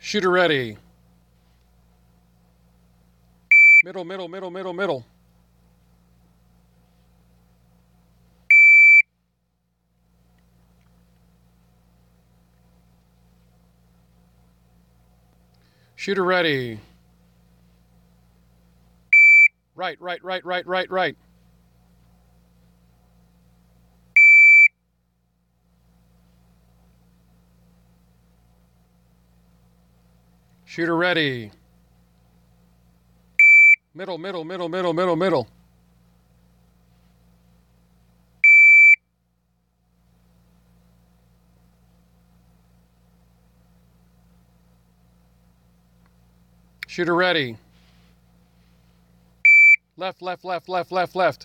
Shooter ready. Middle, middle, middle, middle, middle. Shooter ready. Right, right, right, right, right, right. Shooter ready. Middle, middle, middle, middle, middle, middle. Shooter ready. Left, left, left, left, left, left.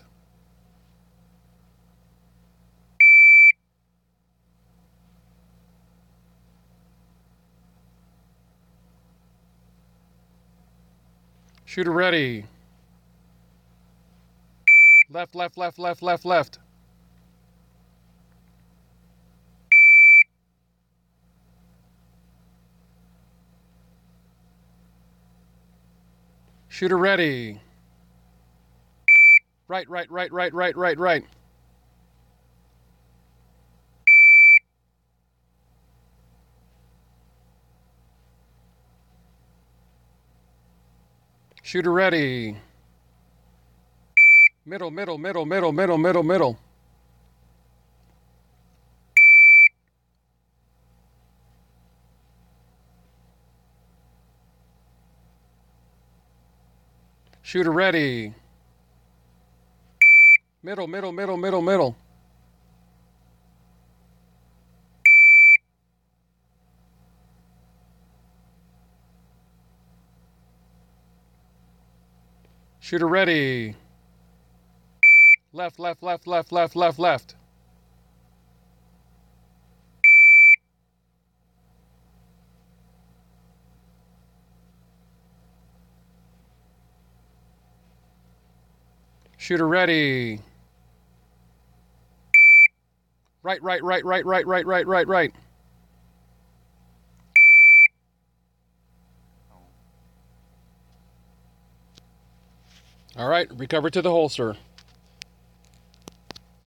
Shooter ready. Left, left, left, left, left, left. Shooter ready. Right, right, right, right, right, right, right. Shooter ready. Middle, middle, middle, middle, middle, middle, middle. Shooter ready. Middle, middle, middle, middle, middle. Shooter ready. Left, left, left, left, left, left, left. Shooter ready. Right, right, right, right, right, right, right, right, right. All right, recover to the holster.